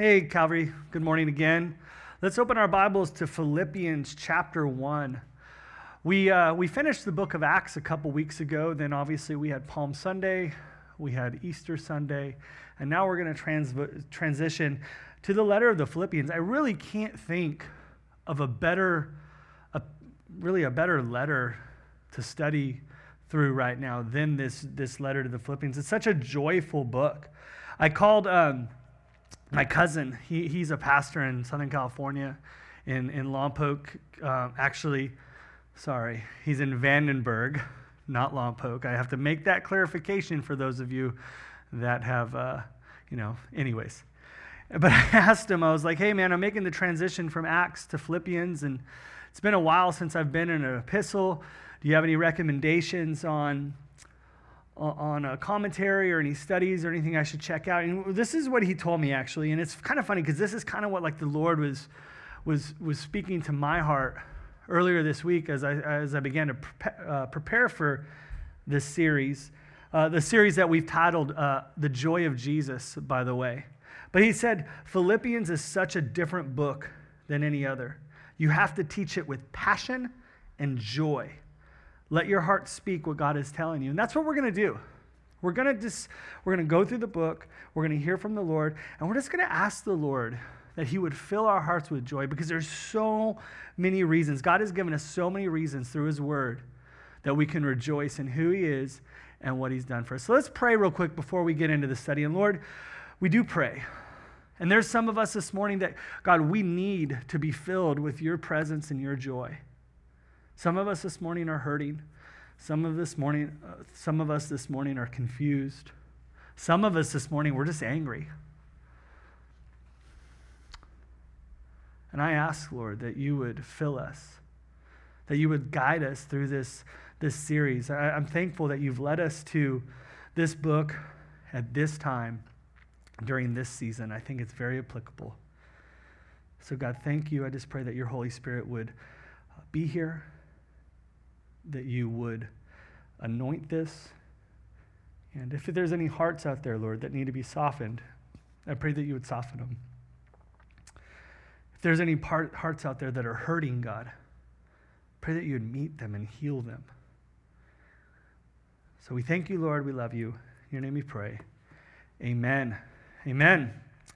Hey, Calvary, good morning again. Let's open our Bibles to Philippians chapter 1. We finished the book of Acts a couple weeks ago. Then obviously we had Palm Sunday, we had Easter Sunday, and now we're going to transition to the letter of the Philippians. I really can't think of a better letter to study through right now than this letter to the Philippians. It's such a joyful book. I called my cousin. He's a pastor in Southern California, in Lompoc. He's in Vandenberg, not Lompoc. I have to make that clarification for those of you that have, anyways. But I asked him, I was like, hey man, I'm making the transition from Acts to Philippians, and it's been a while since I've been in an epistle. Do you have any recommendations on a commentary or any studies or anything I should check out? And this is what he told me, actually, and it's kind of funny because this is kind of what the Lord was speaking to my heart earlier this week as I began to prepare for this series, the series that we've titled "The Joy of Jesus," by the way. But he said Philippians is such a different book than any other. You have to teach it with passion and joy. Let your heart speak what God is telling you. And that's what we're going to do. We're going to go through the book. We're going to hear from the Lord. And we're just going to ask the Lord that he would fill our hearts with joy, because there's so many reasons. God has given us so many reasons through his word that we can rejoice in who he is and what he's done for us. So let's pray real quick before we get into the study. And Lord, we do pray. And there's some of us this morning that, God, we need to be filled with your presence and your joy. Some of us this morning are hurting. Some of us this morning are confused. Some of us this morning, we're just angry. And I ask, Lord, that you would fill us, that you would guide us through this series. I'm thankful that you've led us to this book at this time during this season. I think it's very applicable. So God, thank you. I just pray that your Holy Spirit would be here, that you would anoint this. And if there's any hearts out there, Lord, that need to be softened, I pray that you would soften them. If there's any hearts out there that are hurting, God, pray that you would meet them and heal them. So we thank you, Lord. We love you. In your name we pray. Amen. Amen.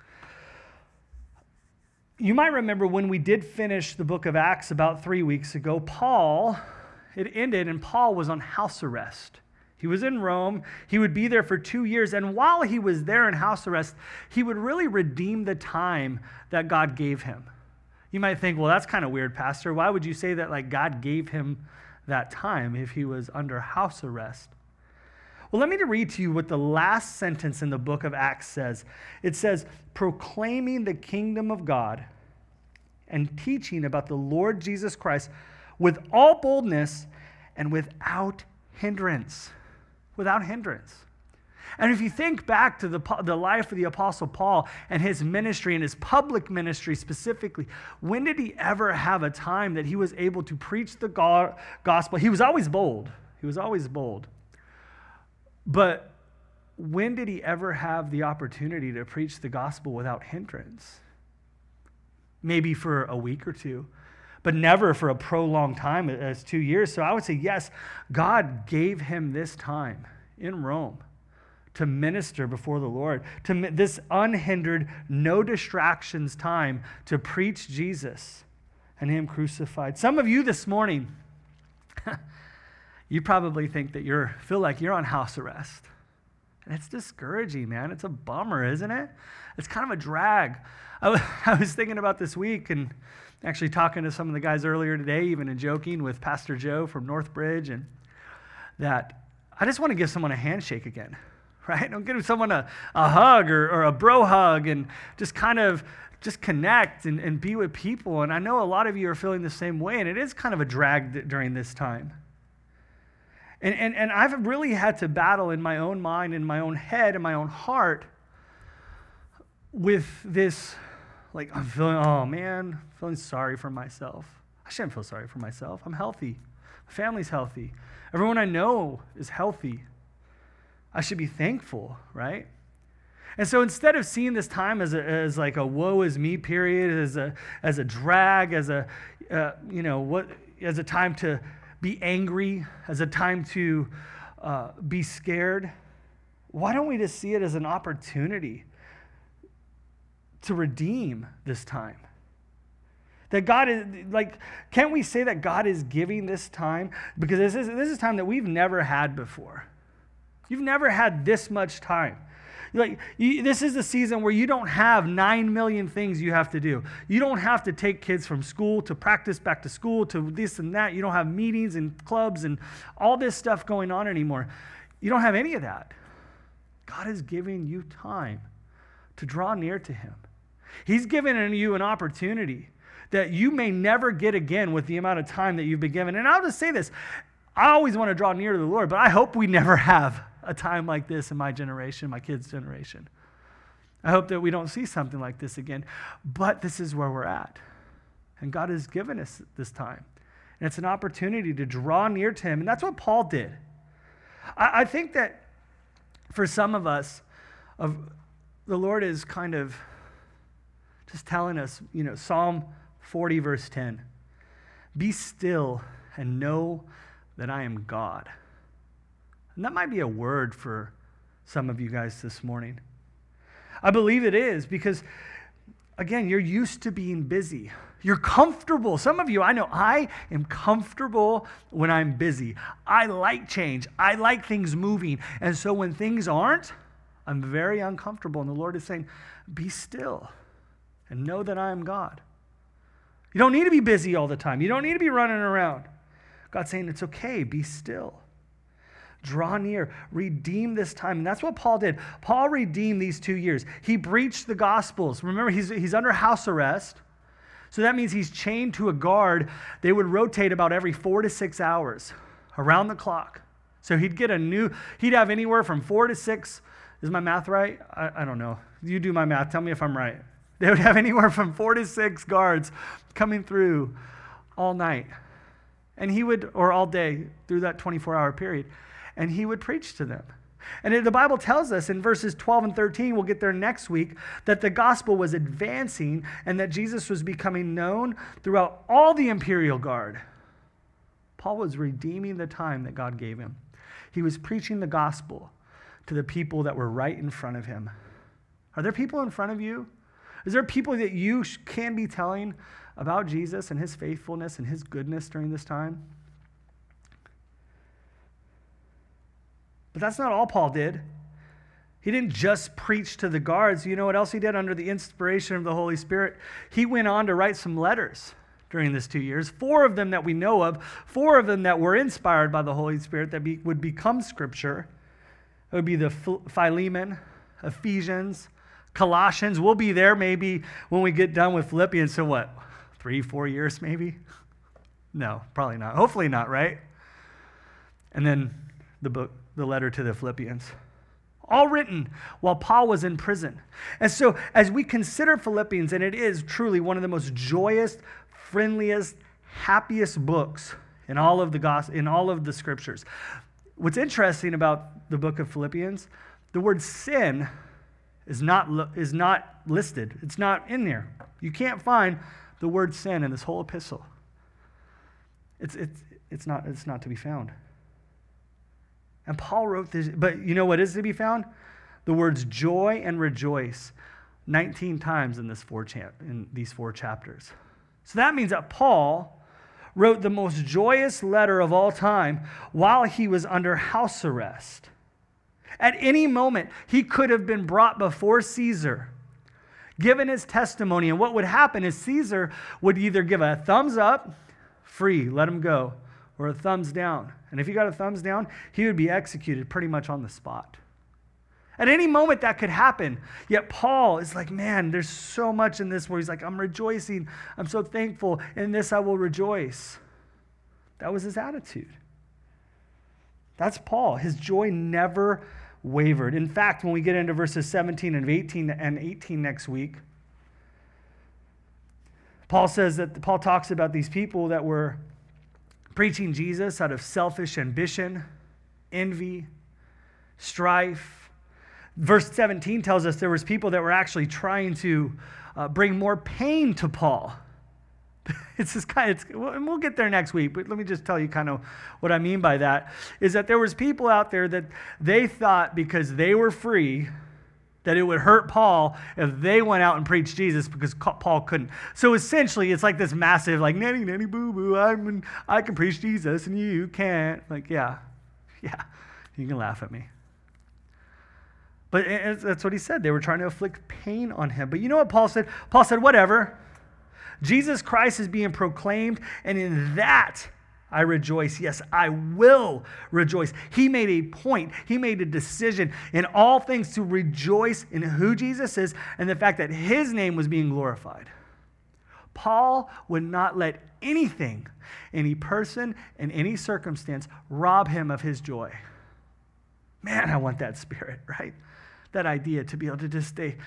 You might remember when we did finish the book of Acts about 3 weeks ago, it ended and Paul was on house arrest. He was in Rome. He would be there for 2 years. And while he was there in house arrest, he would really redeem the time that God gave him. You might think, well, that's kind of weird, Pastor. Why would you say that God gave him that time if he was under house arrest? Well, let me read to you what the last sentence in the book of Acts says. It says, proclaiming the kingdom of God and teaching about the Lord Jesus Christ with all boldness and without hindrance. Without hindrance. And if you think back to the life of the Apostle Paul and his ministry and his public ministry specifically, when did he ever have a time that he was able to preach the gospel? He was always bold. But when did he ever have the opportunity to preach the gospel without hindrance? Maybe for a week or two, but never for a prolonged time as 2 years. So I would say, yes, God gave him this time in Rome to minister before the Lord, to this unhindered, no distractions time to preach Jesus and him crucified. Some of you this morning, you probably think that feel like you're on house arrest. And it's discouraging, man. It's a bummer, isn't it? It's kind of a drag. I was thinking about this week and actually talking to some of the guys earlier today, even and joking with Pastor Joe from Northbridge, and that I just want to give someone a handshake again, right? Don't give someone a hug or a bro hug and just kind of just connect and be with people. And I know a lot of you are feeling the same way, and it is kind of a drag during this time. And I've really had to battle in my own mind, in my own head, in my own heart with this, I'm feeling sorry for myself. I shouldn't feel sorry for myself. I'm healthy. My family's healthy. Everyone I know is healthy. I should be thankful, right? And so instead of seeing this time as like a woe is me period, as a drag, as a time to be angry, as a time to be scared, why don't we just see it as an opportunity to redeem this time? That God is, like, can't we say that God is giving this time? Because this is time that we've never had before. You've never had this much time. This is the season where you don't have 9 million things you have to do. You don't have to take kids from school to practice, back to school, to this and that. You don't have meetings and clubs and all this stuff going on anymore. You don't have any of that. God is giving you time to draw near to him. He's given you an opportunity that you may never get again with the amount of time that you've been given. And I'll just say this. I always want to draw near to the Lord, but I hope we never have a time like this in my generation, my kids' generation. I hope that we don't see something like this again. But this is where we're at. And God has given us this time. And it's an opportunity to draw near to him. And that's what Paul did. I think that for some of us, the Lord is kind of just telling us, Psalm 40, verse 10, be still and know that I am God. And that might be a word for some of you guys this morning. I believe it is because, again, you're used to being busy. You're comfortable. Some of you, I know, I am comfortable when I'm busy. I like change. I like things moving. And so when things aren't, I'm very uncomfortable. And the Lord is saying, be still and know that I am God. You don't need to be busy all the time. You don't need to be running around. God's saying it's okay. Be still. Draw near. Redeem this time. And that's what Paul did. Paul redeemed these 2 years. He preached the Gospels. Remember, he's under house arrest. So that means he's chained to a guard. They would rotate about every 4 to 6 hours around the clock. So he'd have anywhere from 4 to 6. Is my math right? I don't know. You do my math. Tell me if I'm right. They would have anywhere from 4 to 6 guards coming through all night. And or all day through that 24-hour period. And he would preach to them. And the Bible tells us in verses 12 and 13, we'll get there next week, that the gospel was advancing and that Jesus was becoming known throughout all the imperial guard. Paul was redeeming the time that God gave him. He was preaching the gospel to the people that were right in front of him. Are there people in front of you? Is there people that you can be telling about Jesus and his faithfulness and his goodness during this time? But that's not all Paul did. He didn't just preach to the guards. You know what else he did under the inspiration of the Holy Spirit? He went on to write some letters during this 2 years. 4 of them that we know of, 4 of them that were inspired by the Holy Spirit that would become scripture. It would be the Philemon, Ephesians, Colossians. We'll be there maybe when we get done with Philippians. So what, 3-4 years maybe? No, probably not. Hopefully not, right? And then the letter to the Philippians. All written while Paul was in prison. And so as we consider Philippians, and it is truly one of the most joyous, friendliest, happiest books in all of the scriptures. What's interesting about the book of Philippians, the word sin is not listed. It's not in there. You can't find the word sin in this whole epistle. It's not to be found. And Paul wrote this, but you know what is to be found? The words joy and rejoice 19 times in these 4 chapters. So that means that Paul wrote the most joyous letter of all time while he was under house arrest. At any moment, he could have been brought before Caesar, given his testimony, and what would happen is Caesar would either give a thumbs up, free, let him go, or a thumbs down. And if he got a thumbs down, he would be executed pretty much on the spot. At any moment that could happen. Yet Paul is like, man, there's so much in this where he's like, I'm rejoicing. I'm so thankful. In this I will rejoice. That was his attitude. That's Paul. His joy never wavered. In fact, when we get into verses 17 and 18 next week, Paul talks about these people that were preaching Jesus out of selfish ambition, envy, strife. Verse 17 tells us there was people that were actually trying to bring more pain to Paul. It's this and we'll get there next week, but let me just tell you kind of what I mean by that, is that there was people out there that they thought because they were free, that it would hurt Paul if they went out and preached Jesus because Paul couldn't. So essentially, it's like this massive, like, nanny, nanny, boo-boo, I can preach Jesus and you can't. Like, yeah, you can laugh at me. But that's what he said. They were trying to inflict pain on him. But you know what Paul said? Paul said, whatever. Jesus Christ is being proclaimed, and in that I rejoice. Yes, I will rejoice. He made a point. He made a decision in all things to rejoice in who Jesus is and the fact that his name was being glorified. Paul would not let anything, any person, and any circumstance rob him of his joy. Man, I want that spirit, right? That idea to be able to just stay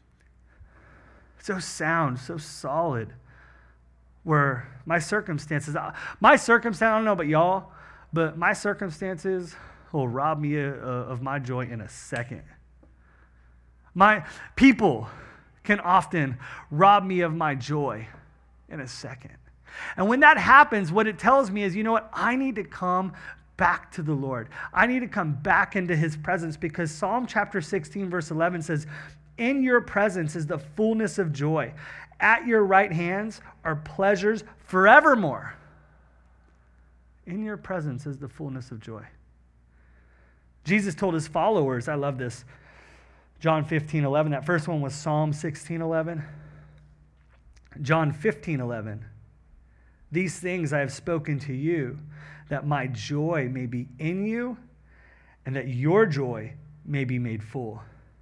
so sound, so solid, where my circumstances, I don't know about y'all, but my circumstances will rob me of my joy in a second. My people can often rob me of my joy in a second. And when that happens, what it tells me is, you know what? I need to come back to the Lord. I need to come back into his presence, because Psalm chapter 16, verse 11 says, in your presence is the fullness of joy. At your right hands are pleasures forevermore. In your presence is the fullness of joy. Jesus told his followers, I love this, John 15:11. That first one was Psalm 16:11. John 15:11. These things I have spoken to you, that my joy may be in you, and that your joy may be made full.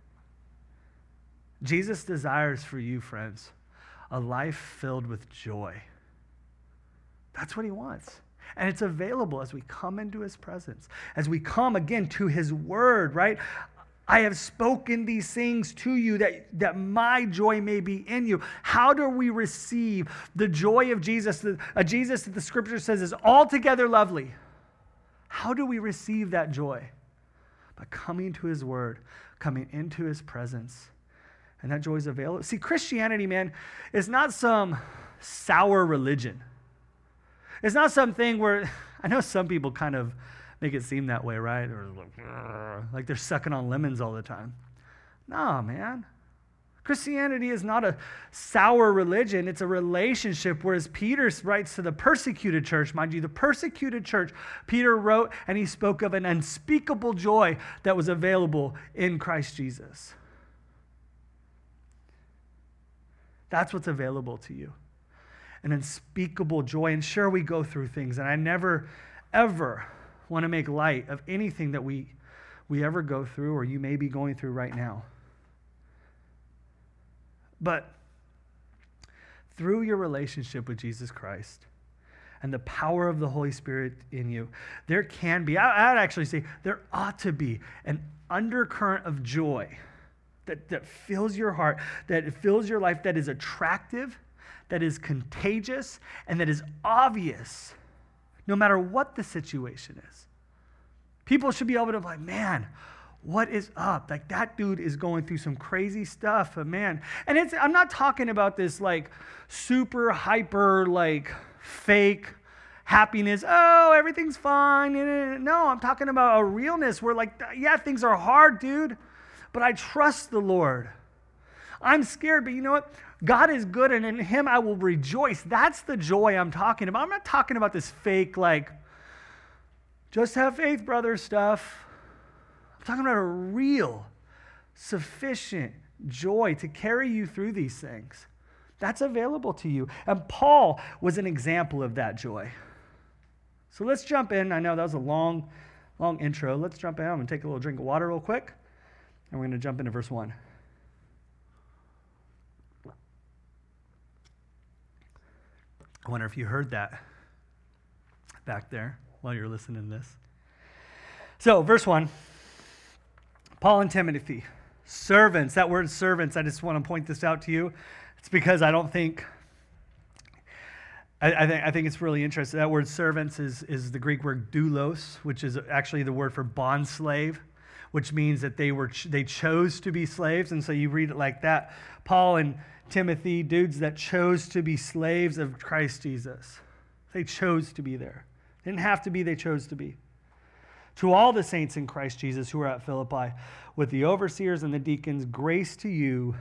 Jesus desires for you, friends, a life filled with joy. That's what he wants. And it's available as we come into his presence, as we come again to his word, right? I have spoken these things to you that my joy may be in you. How do we receive the joy of Jesus, a Jesus that the scripture says is altogether lovely? How do we receive that joy? By coming to his word, coming into his presence. And that joy is available. See, Christianity, man, is not some sour religion. It's not something where, I know some people kind of make it seem that way, right? Or like they're sucking on lemons all the time. No, man. Christianity is not a sour religion. It's a relationship, whereas Peter writes to the persecuted church. Mind you, the persecuted church, Peter wrote and he spoke of an unspeakable joy that was available in Christ Jesus. That's what's available to you. An unspeakable joy. And sure, we go through things, and I never, ever want to make light of anything that we ever go through or you may be going through right now. But through your relationship with Jesus Christ and the power of the Holy Spirit in you, there can be, I'd actually say, there ought to be an undercurrent of joy that fills your heart, that fills your life, that is attractive, that is contagious, and that is obvious, no matter what the situation is. People should be able to be like, man, what is up? Like, that dude is going through some crazy stuff, but man. And I'm not talking about this like super hyper, like fake happiness. Oh, everything's fine. No, I'm talking about a realness where like, yeah, things are hard, dude, but I trust the Lord. I'm scared, but you know what? God is good, and in him I will rejoice. That's the joy I'm talking about. I'm not talking about this fake, like, just have faith, brother stuff. I'm talking about a real, sufficient joy to carry you through these things. That's available to you. And Paul was an example of that joy. So let's jump in. I know that was a long intro. Let's jump in. I'm going to take a little drink of water real quick, and we're going to jump into verse 1. I wonder if you heard that back there while you're listening to this. So, verse 1, Paul and Timothy, servants. That word servants, I just want to point this out to you. It's because I think it's really interesting. That word servants is the Greek word doulos, which is actually the word for bond slave, which means that they chose to be slaves. And so you read it like that. Paul and Timothy, dudes that chose to be slaves of Christ Jesus. They chose to be there. They didn't have to be, they chose to be. To all the saints in Christ Jesus who are at Philippi, with the overseers and the deacons, grace to you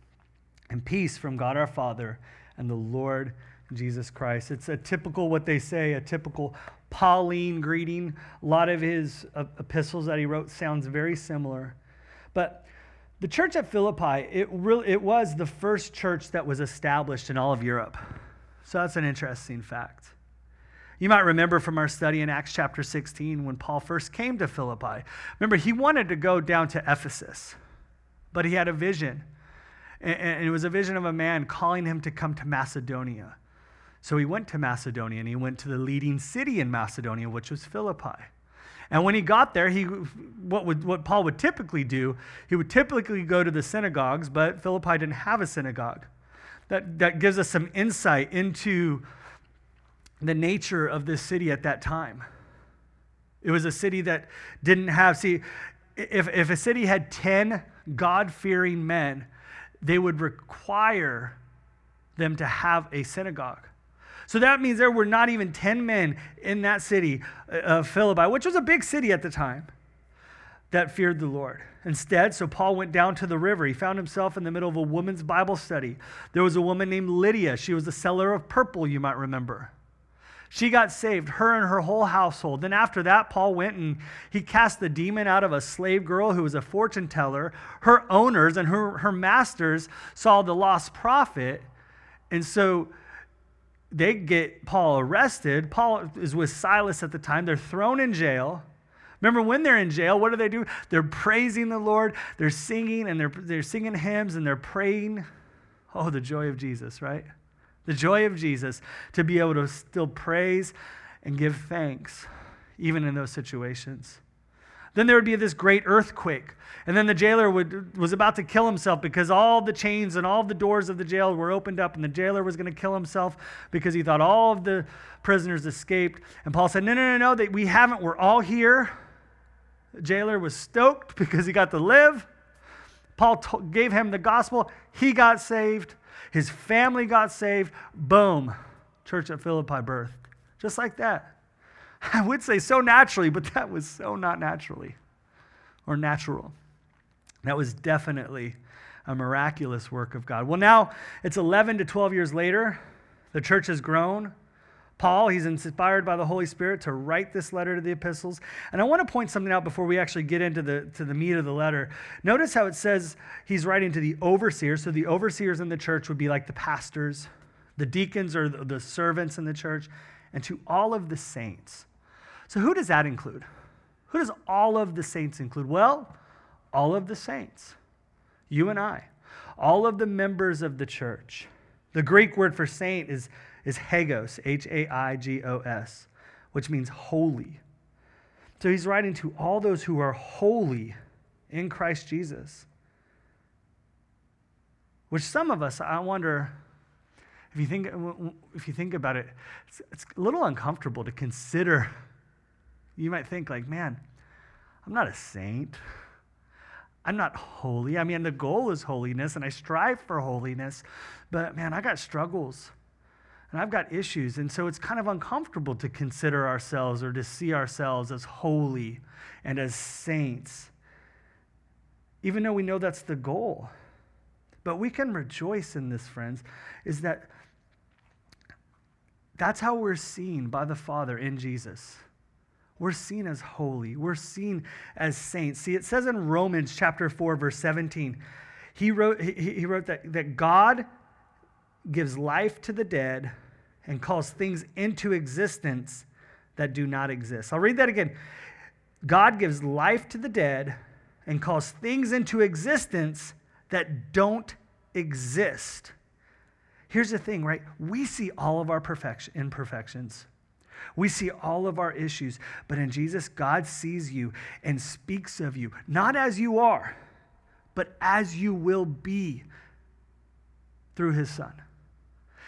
and peace from God our Father and the Lord Jesus Christ. It's a typical, what they say, a typical Pauline greeting. A lot of his epistles that he wrote sounds very similar. But the church at Philippi, it was the first church that was established in all of Europe. So that's an interesting fact. You might remember from our study in Acts chapter 16 when Paul first came to Philippi. Remember, he wanted to go down to Ephesus, but he had a vision. And it was a vision of a man calling him to come to Macedonia. So he went to Macedonia, and he went to the leading city in Macedonia, which was Philippi. And when he got there, what Paul would typically do, he would typically go to the synagogues, but Philippi didn't have a synagogue. That gives us some insight into the nature of this city at that time. It was a city that didn't have, if a city had 10 God-fearing men, they would require them to have a synagogue. So that means there were not even 10 men in that city of Philippi, which was a big city at the time, that feared the Lord. Instead, so Paul went down to the river. He found himself in the middle of a woman's Bible study. There was a woman named Lydia. She was the seller of purple, you might remember. She got saved, her and her whole household. Then after that, Paul went and he cast the demon out of a slave girl who was a fortune teller. Her owners and her masters saw the lost prophet, and so they get Paul arrested. Paul is with Silas at the time. They're thrown in jail. Remember, when they're in jail, what do? They're praising the Lord. They're singing, and they're singing hymns, and they're praying. Oh, the joy of Jesus, right? The joy of Jesus, to be able to still praise and give thanks, even in those situations. Then there would be this great earthquake. And then the jailer was about to kill himself because all the chains and all the doors of the jail were opened up, and the jailer was going to kill himself because he thought all of the prisoners escaped. And Paul said, no, we haven't. We're all here. The jailer was stoked because he got to live. Paul gave him the gospel. He got saved. His family got saved. Boom. Church at Philippi birthed. Just like that. I would say so naturally, but that was so not naturally or natural. That was definitely a miraculous work of God. Well, now it's 11 to 12 years later. The church has grown. Paul, he's inspired by the Holy Spirit to write this letter to the epistles. And I want to point something out before we actually get into the meat of the letter. Notice how it says he's writing to the overseers. So the overseers in the church would be like the pastors. The deacons are the servants in the church. And to all of the saints. So who does that include? Who does all of the saints include? Well, all of the saints. You and I. All of the members of the church. The Greek word for saint is hagios, Haigos, which means holy. So he's writing to all those who are holy in Christ Jesus. Which some of us, I wonder, if you think about it, it's a little uncomfortable to consider. You might think like, man, I'm not a saint. I'm not holy. I mean, the goal is holiness, and I strive for holiness. But man, I got struggles, and I've got issues. And so it's kind of uncomfortable to consider ourselves or to see ourselves as holy and as saints, even though we know that's the goal. But we can rejoice in this, friends, is that that's how we're seen by the Father in Jesus. We're seen as holy. We're seen as saints. See, it says in Romans chapter 4, verse 17, he wrote that God gives life to the dead and calls things into existence that do not exist. I'll read that again. God gives life to the dead and calls things into existence that don't exist. Here's the thing, right? We see all of our imperfections. We see all of our issues, but in Jesus, God sees you and speaks of you, not as you are, but as you will be through his Son.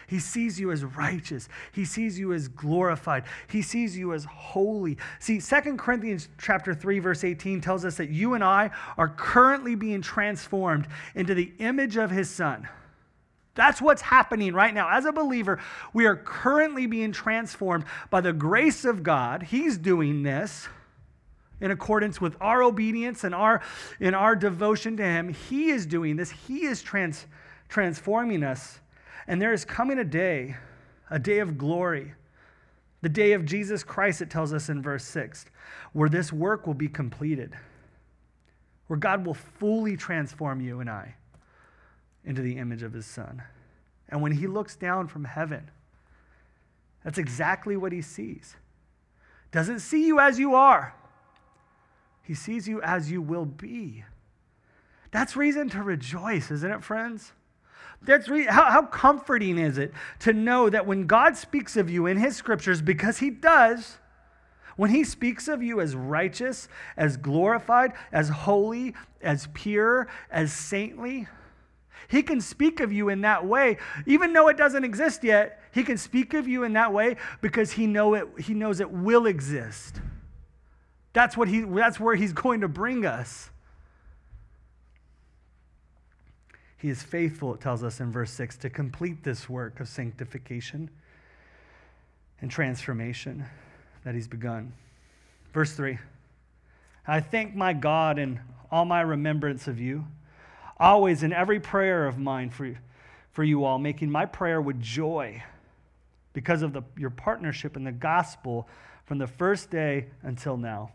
He sees you as righteous. He sees you as glorified. He sees you as holy. See, 2 Corinthians chapter 3, verse 18 tells us that you and I are currently being transformed into the image of his Son. That's what's happening right now. As a believer, we are currently being transformed by the grace of God. He's doing this in accordance with our obedience and in our devotion to him. He is doing this. He is transforming us. And there is coming a day of glory, the day of Jesus Christ, it tells us in verse 6, where this work will be completed, where God will fully transform you and I into the image of his Son. And when he looks down from heaven, that's exactly what he sees. Doesn't see you as you are. He sees you as you will be. That's reason to rejoice, isn't it, friends? How comforting is it to know that when God speaks of you in his scriptures, because he does, when he speaks of you as righteous, as glorified, as holy, as pure, as saintly, he can speak of you in that way. Even though it doesn't exist yet, he can speak of you in that way because he knows it will exist. That's where he's going to bring us. He is faithful, it tells us in verse 6, to complete this work of sanctification and transformation that he's begun. Verse 3, I thank my God in all my remembrance of you, always in every prayer of mine for you all, making my prayer with joy because of your partnership in the gospel from the first day until now.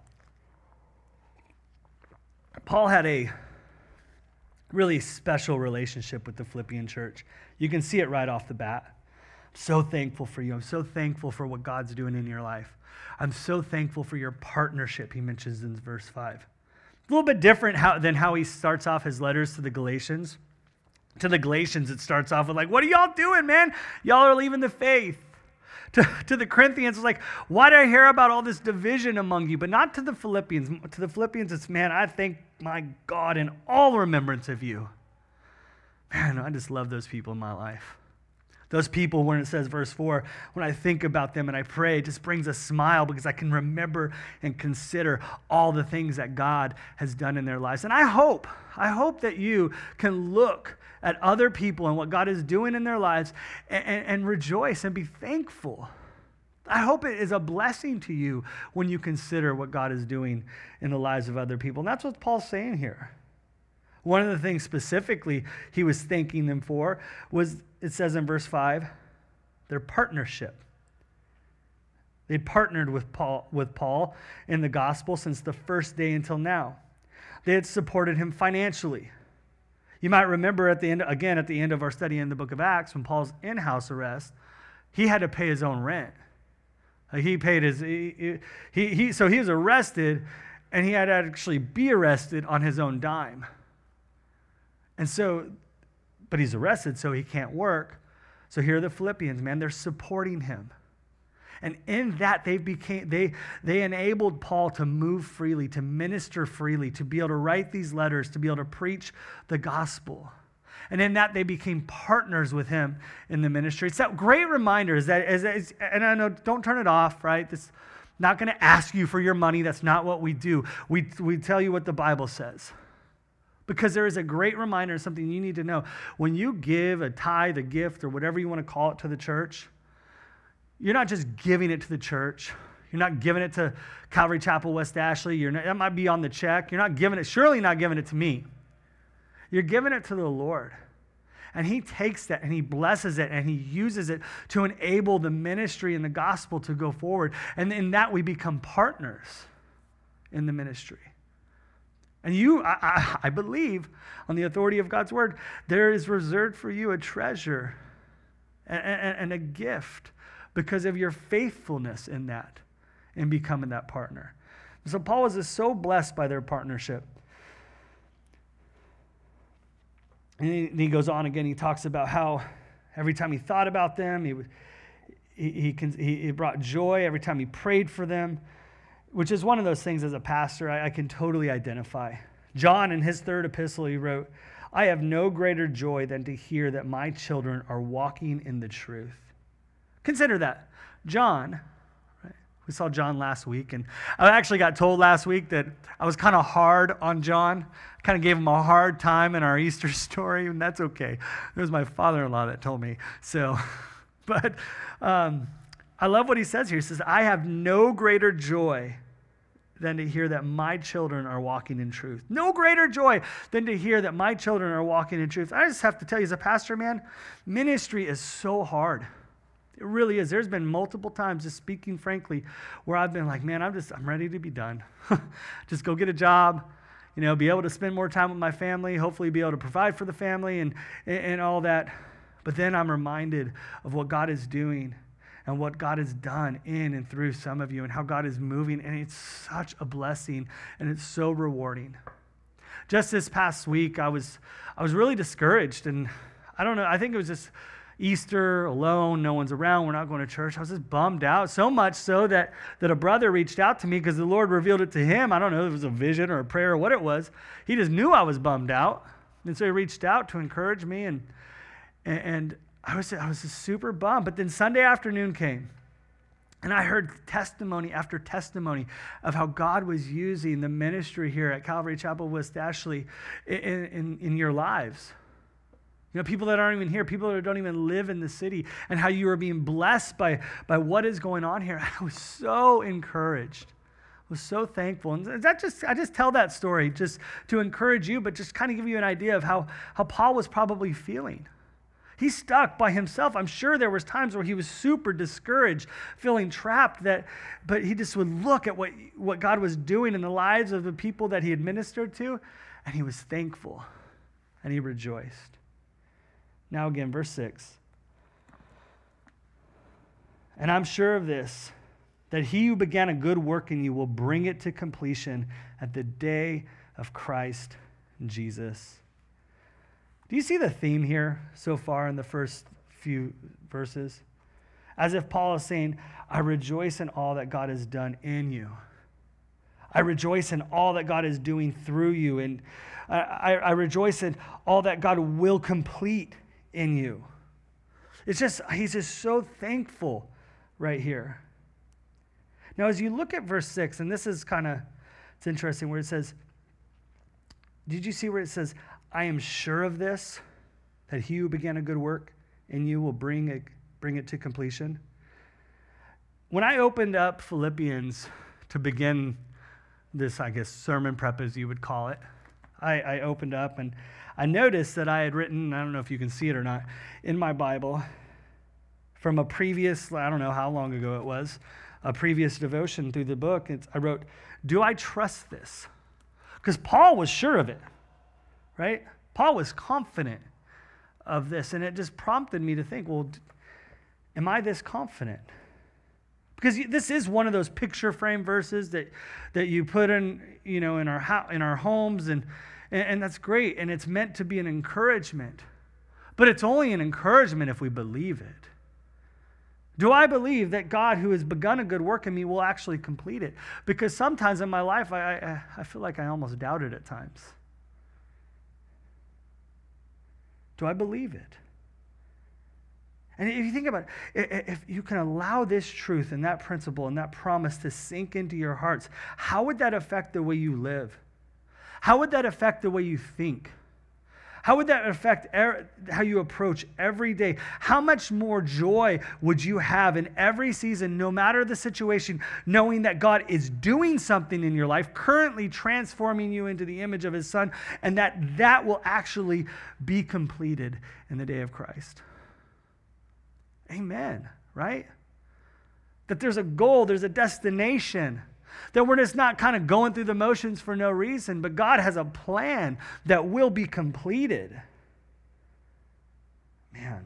Paul had a really special relationship with the Philippian church. You can see it right off the bat. I'm so thankful for you. I'm so thankful for what God's doing in your life. I'm so thankful for your partnership, he mentions in verse 5. A little bit different than how he starts off his letters to the Galatians. To the Galatians, it starts off with like, what are y'all doing, man? Y'all are leaving the faith. To the Corinthians, it's like, why did I hear about all this division among you? But not to the Philippians. To the Philippians, it's, man, I thank my God in all remembrance of you. Man, I just love those people in my life. Those people, when it says verse 4, when I think about them and I pray, it just brings a smile because I can remember and consider all the things that God has done in their lives. And I hope that you can look at other people and what God is doing in their lives and rejoice and be thankful. I hope it is a blessing to you when you consider what God is doing in the lives of other people. And that's what Paul's saying here. One of the things specifically he was thanking them for was, it says in verse 5, their partnership. They'd partnered with Paul in the gospel since the first day until now. They had supported him financially. You might remember at the end of our study in the book of Acts, when Paul's in house arrest, he had to pay his own rent. He paid so he was arrested, and he had to actually be arrested on his own dime. And so, but he's arrested, so he can't work. So here are the Philippians, man, they're supporting him. And in that, they enabled Paul to move freely, to minister freely, to be able to write these letters, to be able to preach the gospel. And in that, they became partners with him in the ministry. It's that great reminder, and I know, don't turn it off, right? This not going to ask you for your money. That's not what we do. We tell you what the Bible says. Because there is a great reminder, something you need to know. When you give a tithe, a gift, or whatever you want to call it to the church, you're not just giving it to the church. You're not giving it to Calvary Chapel, West Ashley. That might be on the check. You're not giving it, surely not giving it to me. You're giving it to the Lord. And he takes that and he blesses it and he uses it to enable the ministry and the gospel to go forward. And in that we become partners in the ministry. And I believe, on the authority of God's word, there is reserved for you a treasure and a gift because of your faithfulness in that, in becoming that partner. So Paul was just so blessed by their partnership. And he goes on again, he talks about how every time he thought about them, he brought joy every time he prayed for them, which is one of those things as a pastor I can totally identify. John, in his third epistle, he wrote, I have no greater joy than to hear that my children are walking in the truth. Consider that. John, right? We saw John last week, and I actually got told last week that I was kind of hard on John. I kind of gave him a hard time in our Easter story, and that's okay. It was my father-in-law that told me. So, but I love what he says here. He says, I have no greater joy than to hear that my children are walking in truth. No greater joy than to hear that my children are walking in truth. I just have to tell you, as a pastor, man, ministry is so hard. It really is. There's been multiple times, just speaking frankly, where I've been like, man, I'm ready to be done. Just go get a job, be able to spend more time with my family, hopefully be able to provide for the family and all that. But then I'm reminded of what God is doing and what God has done in and through some of you and how God is moving. And it's such a blessing and it's so rewarding. Just this past week, I was really discouraged. And I don't know, I think it was just Easter, alone, no one's around, we're not going to church. I was just bummed out, so much so that a brother reached out to me because the Lord revealed it to him. I don't know if it was a vision or a prayer or what it was. He just knew I was bummed out. And so he reached out to encourage me, and I was just super bummed. But then Sunday afternoon came, and I heard testimony after testimony of how God was using the ministry here at Calvary Chapel West Ashley in your lives. People that aren't even here, people that don't even live in the city, and how you are being blessed by what is going on here. I was so encouraged. I was so thankful. And I just tell that story just to encourage you, but just kind of give you an idea of how Paul was probably feeling. He's stuck by himself. I'm sure there was times where he was super discouraged, feeling trapped, but he just would look at what God was doing in the lives of the people that he had ministered to, and he was thankful, and he rejoiced. Now again, verse 6. And I'm sure of this, that he who began a good work in you will bring it to completion at the day of Christ Jesus. Do you see the theme here so far in the first few verses? As if Paul is saying, I rejoice in all that God has done in you. I rejoice in all that God is doing through you. And I rejoice in all that God will complete in you. He's just so thankful right here. Now, as you look at verse 6, and this is it's interesting where it says, did you see where it says, I am sure of this, that he who began a good work in you will bring it to completion? When I opened up Philippians to begin this, sermon prep, as you would call it, I opened up and I noticed that I had written, I don't know if you can see it or not, in my Bible from a previous, I don't know how long ago it was, a previous devotion through the book. I wrote, do I trust this? Because Paul was sure of it, right? Paul was confident of this, and it just prompted me to think, well, am I this confident? Because this is one of those picture frame verses that you put in our homes, and that's great, and it's meant to be an encouragement. But it's only an encouragement if we believe it. Do I believe that God, who has begun a good work in me, will actually complete it? Because sometimes in my life, I feel like I almost doubt it at times. Do I believe it? And if you think about it, if you can allow this truth and that principle and that promise to sink into your hearts, how would that affect the way you live? How would that affect the way you think? How would that affect how you approach every day? How much more joy would you have in every season, no matter the situation, knowing that God is doing something in your life, currently transforming you into the image of his Son, and that will actually be completed in the day of Christ? Amen, right? That there's a goal, there's a destination. That we're just not kind of going through the motions for no reason, but God has a plan that will be completed. Man,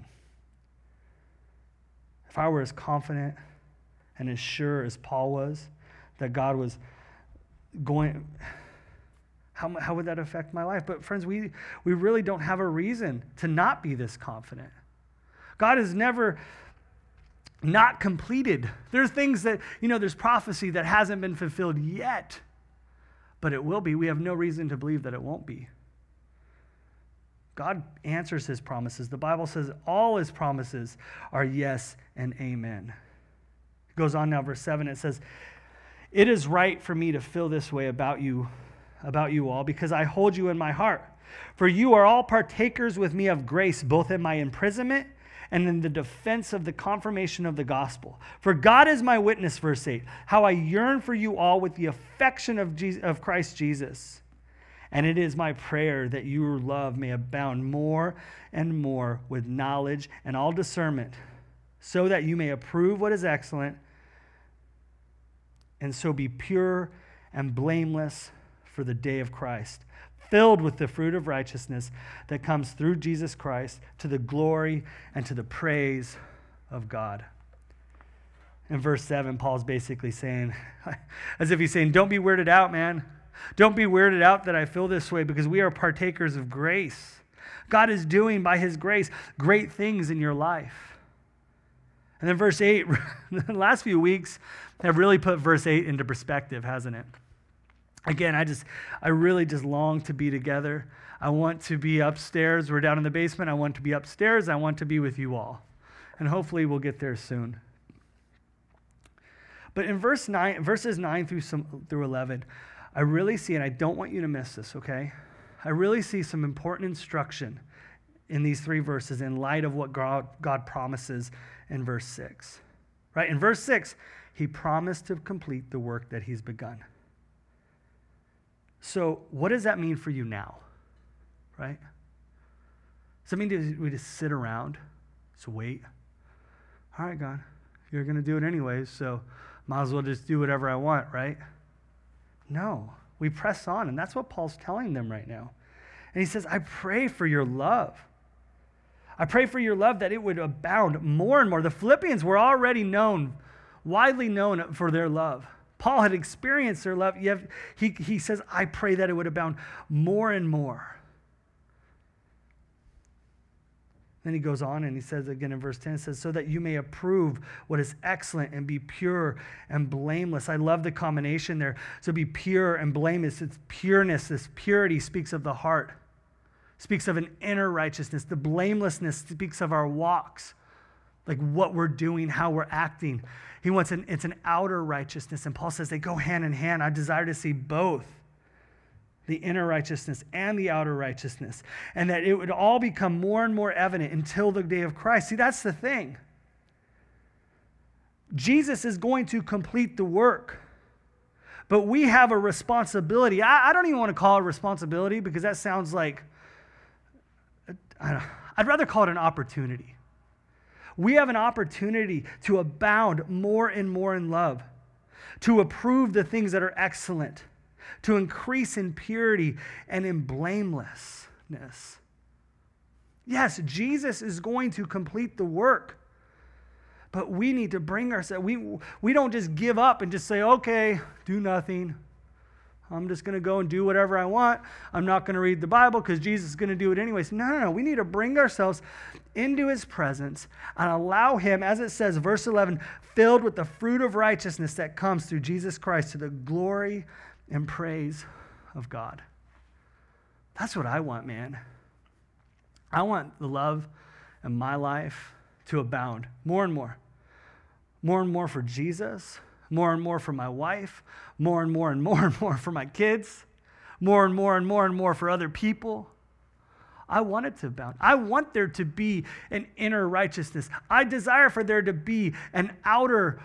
if I were as confident and as sure as Paul was that God was going, how would that affect my life? But friends, we really don't have a reason to not be this confident. God has never not completed. There's things that, there's prophecy that hasn't been fulfilled yet, but it will be. We have no reason to believe that it won't be. God answers his promises. The Bible says all his promises are yes and amen. It goes on now, verse 7, it says, "It is right for me to feel this way about you all, because I hold you in my heart. For you are all partakers with me of grace, both in my imprisonment and in the defense of the confirmation of the gospel. For God is my witness," verse 8, "how I yearn for you all with the affection of Christ Jesus. And it is my prayer that your love may abound more and more with knowledge and all discernment, so that you may approve what is excellent, and so be pure and blameless for the day of Christ, filled with the fruit of righteousness that comes through Jesus Christ, to the glory and to the praise of God." In verse 7, Paul's basically saying, as if he's saying, don't be weirded out, man. Don't be weirded out that I feel this way, because we are partakers of grace. God is doing, by his grace, great things in your life. And then verse 8, the last few weeks have really put verse 8 into perspective, hasn't it? Again, I really just long to be together. I want to be upstairs. We're down in the basement. I want to be upstairs. I want to be with you all. And hopefully we'll get there soon. But in verses 9 through 11, I really see, and I don't want you to miss this, okay? I really see some important instruction in these 3 verses in light of what God promises in verse 6. Right? In verse 6, he promised to complete the work that he's begun. So what does that mean for you now? Right? Does that mean we just sit around, just wait? All right, God, you're going to do it anyways, so might as well just do whatever I want, right? No, we press on, and that's what Paul's telling them right now. And he says, I pray for your love. I pray for your love that it would abound more and more. The Philippians were already widely known for their love. Paul had experienced their love. He says, I pray that it would abound more and more. Then he goes on and he says again in verse 10, it says, so that you may approve what is excellent and be pure and blameless. I love the combination there. So be pure and blameless. It's pureness. This purity speaks of the heart, speaks of an inner righteousness. The blamelessness speaks of our walks, like what we're doing, how we're acting. It's an outer righteousness. And Paul says they go hand in hand. I desire to see both, the inner righteousness and the outer righteousness, and that it would all become more and more evident until the day of Christ. See, that's the thing. Jesus is going to complete the work, but we have a responsibility. I don't even want to call it responsibility, because that sounds like, I'd rather call it an opportunity. We have an opportunity to abound more and more in love, to approve the things that are excellent, to increase in purity and in blamelessness. Yes, Jesus is going to complete the work, but we need to bring ourselves, we don't just give up and just say, okay, do nothing. I'm just going to go and do whatever I want. I'm not going to read the Bible because Jesus is going to do it anyways. No. We need to bring ourselves into his presence and allow him, as it says, verse 11, filled with the fruit of righteousness that comes through Jesus Christ to the glory and praise of God. That's what I want, man. I want the love in my life to abound more and more. More and more for Jesus, more and more for my wife, more and more and more and more for my kids, more and more and more and more for other people. I want it to abound. I want there to be an inner righteousness. I desire for there to be an outer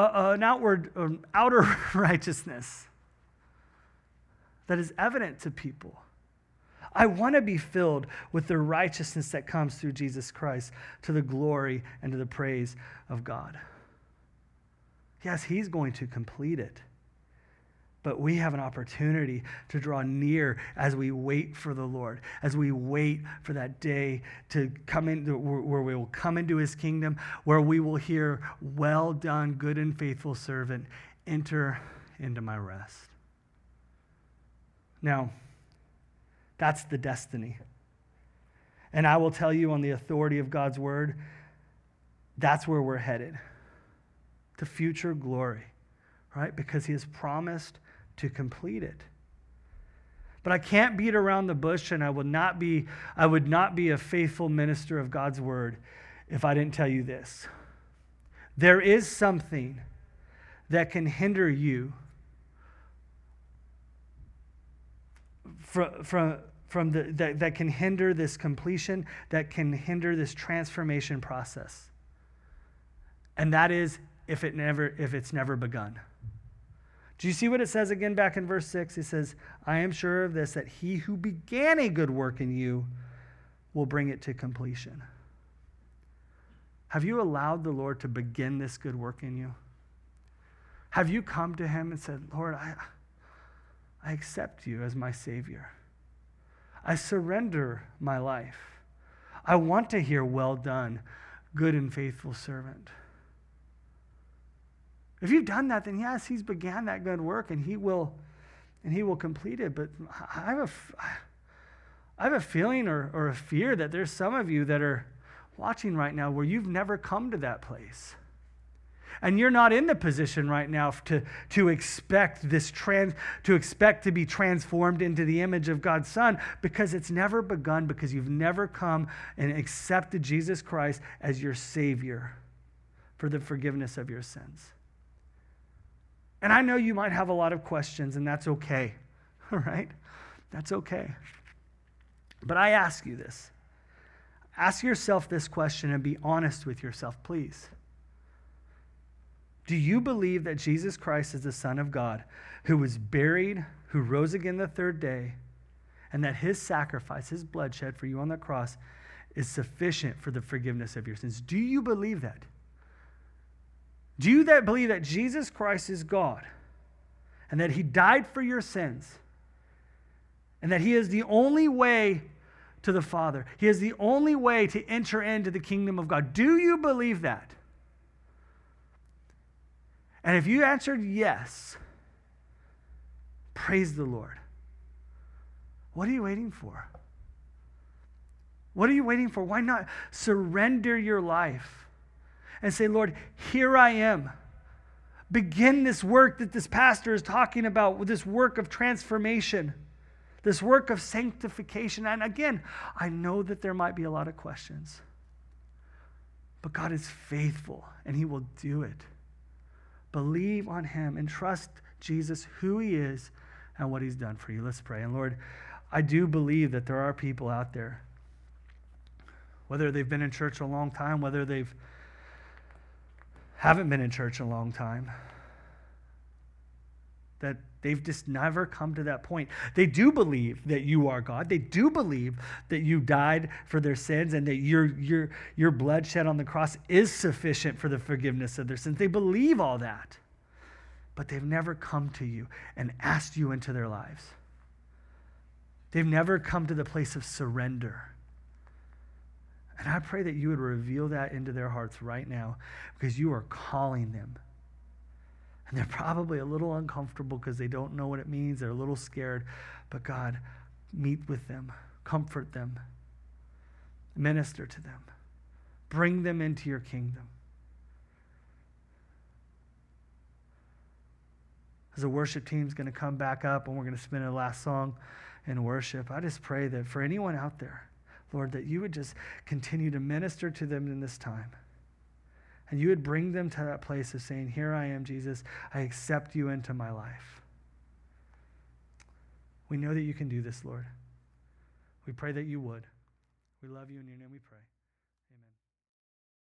righteousness that is evident to people. I want to be filled with the righteousness that comes through Jesus Christ to the glory and to the praise of God. Yes, he's going to complete it. But we have an opportunity to draw near as we wait for the Lord, as we wait for that day to come in, where we will come into his kingdom, where we will hear, well done, good and faithful servant, enter into my rest. Now, that's the destiny. And I will tell you on the authority of God's word, that's where we're headed, to future glory, right? Because he has promised to complete it. But I can't beat around the bush, and I would not be a faithful minister of God's word if I didn't tell you this. There is something that can hinder you that can hinder this completion, that can hinder this transformation process. And that is if it's never begun. Do you see what it says again back in verse 6? It says, I am sure of this, that he who began a good work in you will bring it to completion. Have you allowed the Lord to begin this good work in you? Have you come to him and said, Lord, I accept you as my Savior. I surrender my life. I want to hear, well done, good and faithful servant. If you've done that, then yes, he's began that good work and he will complete it. But I have a feeling or a fear that there's some of you that are watching right now where you've never come to that place. And you're not in the position right now to expect to be transformed into the image of God's Son, because it's never begun, because you've never come and accepted Jesus Christ as your Savior for the forgiveness of your sins. And I know you might have a lot of questions, and that's okay. All right? That's okay. But I ask you this. Ask yourself this question and be honest with yourself, please. Do you believe that Jesus Christ is the Son of God, who was buried, who rose again the third day, and that his sacrifice, his blood shed for you on the cross, is sufficient for the forgiveness of your sins? Do you believe that? Do you believe that Jesus Christ is God, and that he died for your sins, and that he is the only way to the Father? He is the only way to enter into the kingdom of God. Do you believe that? And if you answered yes, praise the Lord. What are you waiting for? What are you waiting for? Why not surrender your life and say, Lord, here I am. Begin this work that this pastor is talking about, with this work of transformation, this work of sanctification. And again, I know that there might be a lot of questions, but God is faithful and he will do it. Believe on him and trust Jesus, who he is and what he's done for you. Let's pray. And Lord, I do believe that there are people out there, whether they've been in church a long time, whether they've haven't been in church a long time, that they've just never come to that point. They do believe that you are God. They do believe that you died for their sins and that your blood shed on the cross is sufficient for the forgiveness of their sins. They believe all that, but they've never come to you and asked you into their lives. They've never come to the place of surrender. And I pray that you would reveal that into their hearts right now, because you are calling them. And they're probably a little uncomfortable because they don't know what it means. They're a little scared. But God, meet with them. Comfort them. Minister to them. Bring them into your kingdom. As the worship team's going to come back up and we're going to spin a last song in worship, I just pray that for anyone out there, Lord, that you would just continue to minister to them in this time. And you would bring them to that place of saying, here I am, Jesus. I accept you into my life. We know that you can do this, Lord. We pray that you would. We love you. In your name we pray.